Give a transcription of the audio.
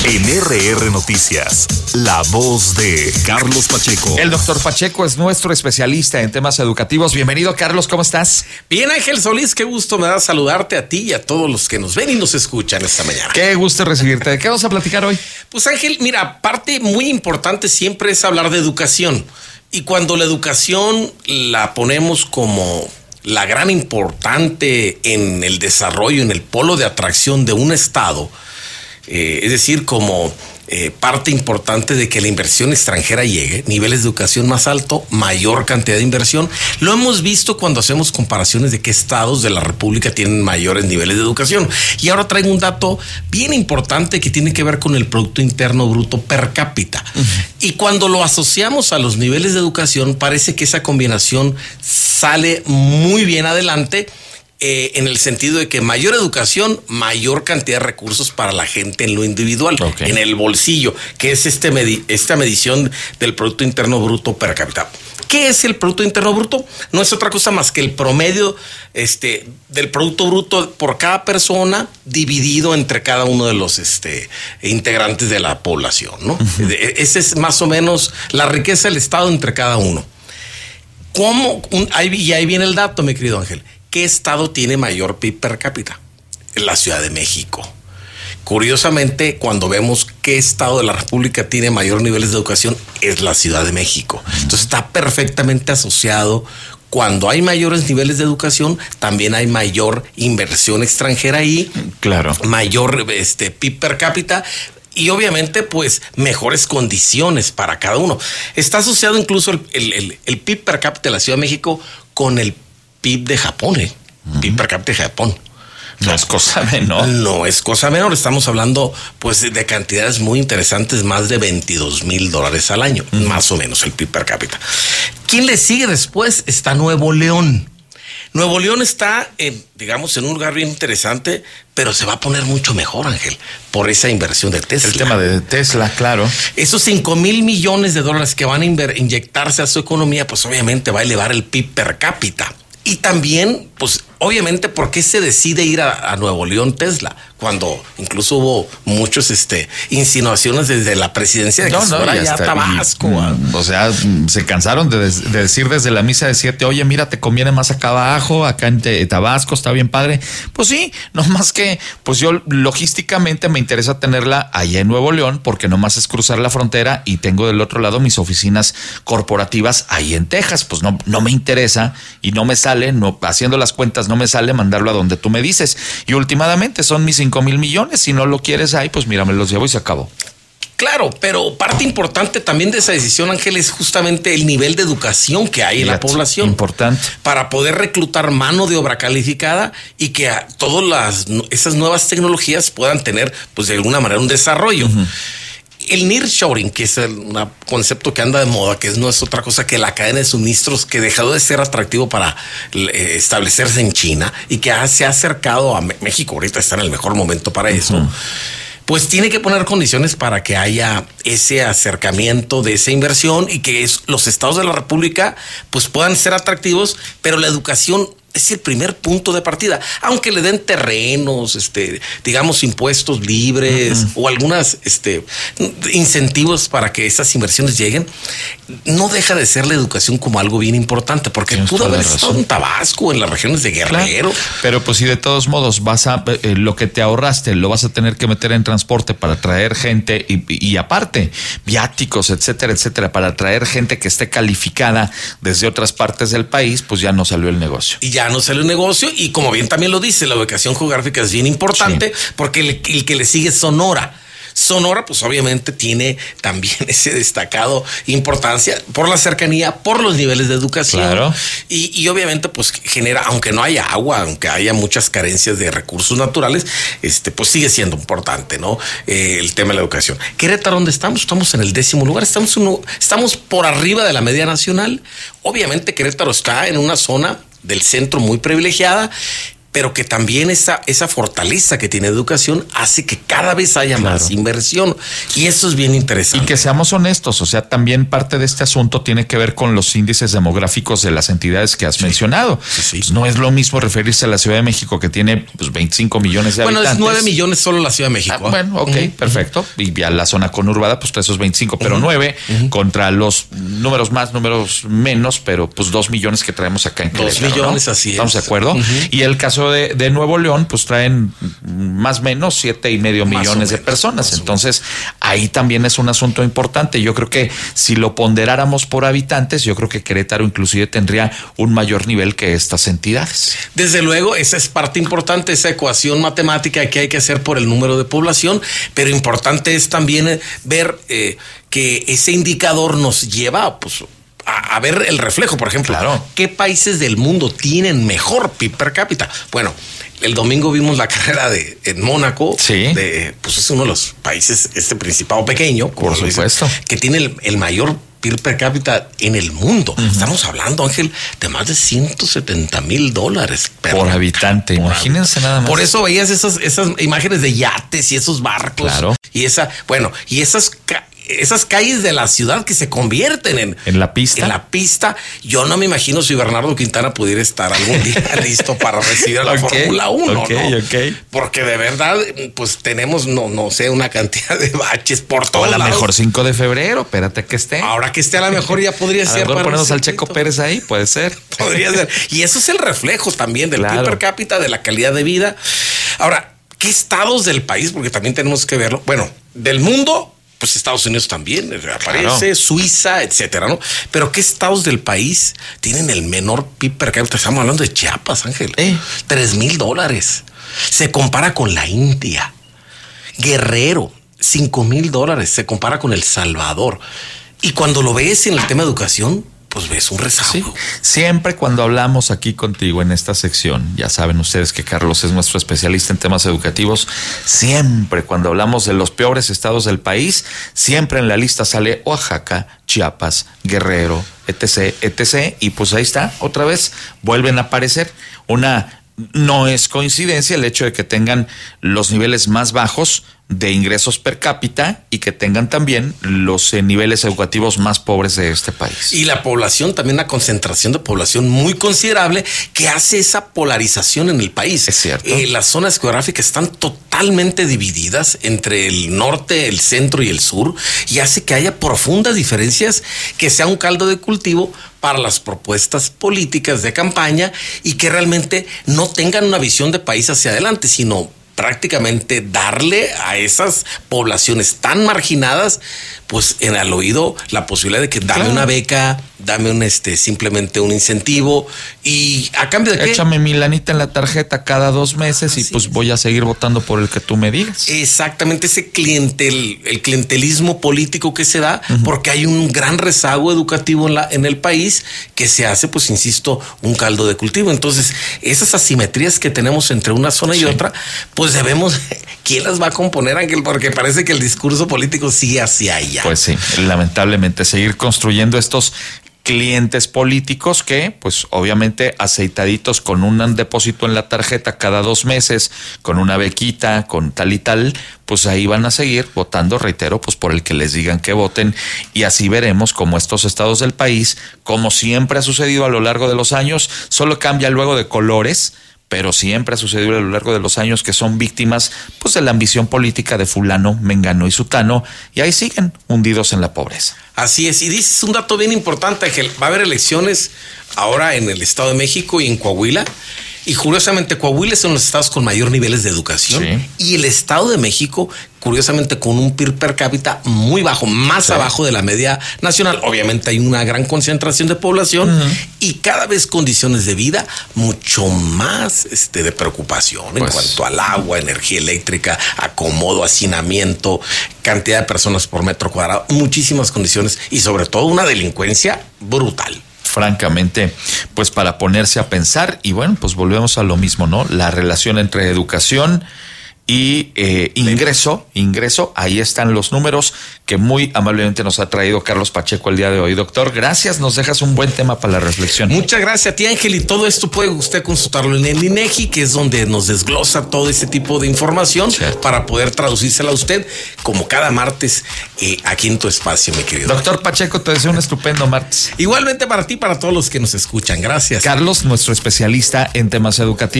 En RR Noticias, la voz de Carlos Pacheco. El doctor Pacheco es nuestro especialista en temas educativos. Bienvenido, Carlos, ¿cómo estás? Bien, Ángel Solís, qué gusto me da saludarte a ti y a todos los que nos ven y nos escuchan esta mañana. Qué gusto recibirte. ¿De qué vamos a platicar hoy? Pues, Ángel, mira, parte muy importante siempre es hablar de educación. Y cuando la educación la ponemos como la gran importante en el desarrollo, en el polo de atracción de un estado, es decir, como parte importante de que la inversión extranjera llegue, niveles de educación más alto, mayor cantidad de inversión. Lo hemos visto cuando hacemos comparaciones de qué estados de la República tienen mayores niveles de educación. Y ahora traigo un dato bien importante que tiene que ver con el Producto Interno Bruto per cápita. Y cuando lo asociamos a los niveles de educación, parece que esa combinación sale muy bien adelante. En el sentido de que mayor educación, mayor cantidad de recursos para la gente en lo individual, en el bolsillo, que es esta medición del Producto Interno Bruto per cápita. ¿Qué es el Producto Interno Bruto? No es otra cosa más que el promedio del Producto Bruto por cada persona dividido entre cada uno de los integrantes de la población, ¿no? Esa es más o menos la riqueza del Estado entre cada uno. Y ahí viene el dato, mi querido Ángel. ¿Qué estado tiene mayor PIB per cápita? La Ciudad de México. Curiosamente, cuando vemos qué estado de la República tiene mayor niveles de educación, es la Ciudad de México. Entonces está perfectamente asociado. Cuando hay mayores niveles de educación, también hay mayor inversión extranjera ahí. Claro. Mayor PIB per cápita. Y obviamente, pues, mejores condiciones para cada uno. Está asociado incluso el PIB per cápita de la Ciudad de México con el PIB de Japón, PIB per cápita de Japón. No es cosa menor. No es cosa menor. Estamos hablando, pues, de cantidades muy interesantes, más de $22,000 al año, más o menos el PIB per cápita. ¿Quién le sigue después? Está Nuevo León. Nuevo León está, digamos, en un lugar bien interesante, pero se va a poner mucho mejor, Ángel, por esa inversión de Tesla. El tema de Tesla, claro. Esos $5,000 millones que van a inyectarse a su economía, pues obviamente va a elevar el PIB per cápita. Y también, pues, obviamente, ¿por qué se decide ir a Nuevo León Tesla? Cuando incluso hubo muchas insinuaciones desde la presidencia de que ya Tabasco. O sea, se cansaron de decir desde la misa de 7, oye, mira, te conviene más acá abajo, acá en Tabasco, está bien padre. Pues sí, nomás que, pues yo logísticamente me interesa tenerla allá en Nuevo León, porque nomás es cruzar la frontera y tengo del otro lado mis oficinas corporativas ahí en Texas. Pues no me interesa y no me sale, haciendo las cuentas, no me sale mandarlo a donde tú me dices. Y últimamente son mis $5,000 millones. Si no lo quieres ahí, pues mira, me los llevo y se acabó. Claro, pero parte importante también de esa decisión, Ángel, es justamente el nivel de educación que hay en la población. Importante. Para poder reclutar mano de obra calificada y que todas esas nuevas tecnologías puedan tener, pues, de alguna manera un desarrollo. El nearshoring, que es un concepto que anda de moda, que no es otra cosa que la cadena de suministros que dejó de ser atractivo para establecerse en China y que se ha acercado a México. Ahorita está en el mejor momento para eso. Pues tiene que poner condiciones para que haya ese acercamiento de esa inversión y que los estados de la República pues puedan ser atractivos, pero la educación es el primer punto de partida, aunque le den terrenos, digamos, impuestos libres o algunas incentivos para que esas inversiones lleguen. No deja de ser la educación como algo bien importante, porque pudo haber estado en Tabasco, en las regiones de Guerrero. Claro, pero pues si de todos modos lo que te ahorraste lo vas a tener que meter en transporte para traer gente y aparte viáticos, etcétera, etcétera, para traer gente que esté calificada desde otras partes del país, pues ya no salió el negocio. Y ya no sale el negocio, y como bien también lo dice, la ubicación geográfica es bien importante, porque el que le sigue es Sonora. Sonora, pues obviamente tiene también ese destacado importancia por la cercanía, por los niveles de educación. Claro. Y obviamente, pues genera, aunque no haya agua, aunque haya muchas carencias de recursos naturales, pues sigue siendo importante, ¿no? El tema de la educación. Querétaro, ¿dónde estamos? Estamos en el 10º lugar, estamos por arriba de la media nacional. Obviamente, Querétaro está en una zona del centro muy privilegiada. pero que también esa fortaleza que tiene educación hace que cada vez haya más inversión. Y eso es bien interesante. Y que seamos honestos, o sea, también parte de este asunto tiene que ver con los índices demográficos de las entidades que has mencionado. Pues no es lo mismo referirse a la Ciudad de México, que tiene 25 millones de habitantes. Bueno, es 9 millones solo la Ciudad de México. Bueno, ok, perfecto. Y ya la zona conurbada, pues esos 25, pero 9 contra los números más, números menos, pero pues 2 millones que traemos acá en Querétaro. 2 millones, ¿no? Así es. ¿Estamos de acuerdo? Y el caso de Nuevo León, pues traen más o menos 7.5 millones de personas. Entonces, ahí también es un asunto importante. Yo creo que si lo ponderáramos por habitantes, yo creo que Querétaro inclusive tendría un mayor nivel que estas entidades. Desde luego, esa es parte importante, esa ecuación matemática que hay que hacer por el número de población, pero importante es también ver que ese indicador nos lleva, pues, a ver el reflejo. Por ejemplo, ¿qué países del mundo tienen mejor PIB per cápita? Bueno, el domingo vimos la carrera en Mónaco. Sí. Pues es uno de los países, principado pequeño, por supuesto, que tiene el mayor PIB per cápita en el mundo. Estamos hablando, Ángel, de más de $170,000 por habitante. Imagínense nada más. Por eso veías esas imágenes de yates y esos barcos. Claro. Y esas calles de la ciudad que se convierten en la pista. En la pista. Yo no me imagino si Bernardo Quintana pudiera estar algún día listo para recibir a la Fórmula 1, ¿no? Porque de verdad, pues tenemos, no sé, una cantidad de baches por todo. A lo mejor 5 de febrero, espérate que esté. Ahora que esté, a lo mejor ya podría ser. Para ponernos al Checo Pérez ahí, puede ser. Podría ser. Y eso es el reflejo también del PIB per cápita, de la calidad de vida. Ahora, ¿qué estados del país? Porque también tenemos que verlo. Bueno, del mundo, pues Estados Unidos también aparece, Suiza, etcétera, ¿no? Pero ¿qué estados del país tienen el menor PIB per cápita? Estamos hablando de Chiapas, Ángel. $3,000. Se compara con la India. Guerrero, $5,000. Se compara con El Salvador. Y cuando lo ves en el tema de educación, pues ves un rezago. Sí. Siempre cuando hablamos aquí contigo en esta sección, ya saben ustedes que Carlos es nuestro especialista en temas educativos, siempre cuando hablamos de los peores estados del país, siempre en la lista sale Oaxaca, Chiapas, Guerrero, etc., etc., y pues ahí está, otra vez vuelven a aparecer. No es coincidencia el hecho de que tengan los niveles más bajos de ingresos per cápita y que tengan también los niveles educativos más pobres de este país. Y la población, también una concentración de población muy considerable que hace esa polarización en el país. Es cierto. Las zonas geográficas están totalmente divididas entre el norte, el centro y el sur, y hace que haya profundas diferencias, que sea un caldo de cultivo para las propuestas políticas de campaña y que realmente no tengan una visión de país hacia adelante, sino prácticamente darle a esas poblaciones tan marginadas, pues en al oído la posibilidad de que dame una beca, dame simplemente un incentivo, y a cambio de que échame mi lanita en la tarjeta cada 2 meses y pues voy a seguir votando por el que tú me digas. Exactamente, ese el clientelismo político que se da, porque hay un gran rezago educativo en el país que se hace, pues insisto, un caldo de cultivo. Entonces, esas asimetrías que tenemos entre una zona y otra, pues debemos, ¿quién las va a componer, Ángel? Porque parece que el discurso político sigue hacia allá. Pues sí, lamentablemente seguir construyendo estos clientes políticos que, pues obviamente aceitaditos con un depósito en la tarjeta cada 2 meses, con una bequita, con tal y tal, pues ahí van a seguir votando, reitero, pues por el que les digan que voten, y así veremos cómo estos estados del país, como siempre ha sucedido a lo largo de los años, solo cambia luego de colores, pero siempre ha sucedido a lo largo de los años que son víctimas, pues, de la ambición política de fulano, mengano y sutano, y ahí siguen hundidos en la pobreza. Así es, y dices un dato bien importante, que va a haber elecciones ahora en el Estado de México y en Coahuila, y curiosamente Coahuila es uno de los estados con mayor niveles de educación, y el Estado de México, curiosamente, con un PIB per cápita muy bajo, más abajo de la media nacional. Obviamente hay una gran concentración de población y cada vez condiciones de vida mucho más de preocupación en cuanto al agua, energía eléctrica, acomodo, hacinamiento, cantidad de personas por metro cuadrado, muchísimas condiciones y sobre todo una delincuencia brutal. Francamente, pues para ponerse a pensar, y bueno, pues volvemos a lo mismo, ¿no? La relación entre educación y ingreso, ahí están los números que muy amablemente nos ha traído Carlos Pacheco el día de hoy. Doctor, gracias, nos dejas un buen tema para la reflexión. Muchas gracias a ti, Ángel, y todo esto puede usted consultarlo en el INEGI, que es donde nos desglosa todo ese tipo de información para poder traducírsela a usted como cada martes aquí en tu espacio, mi querido. Doctor Pacheco, te deseo un estupendo martes. Igualmente para ti y para todos los que nos escuchan. Gracias. Carlos, nuestro especialista en temas educativos.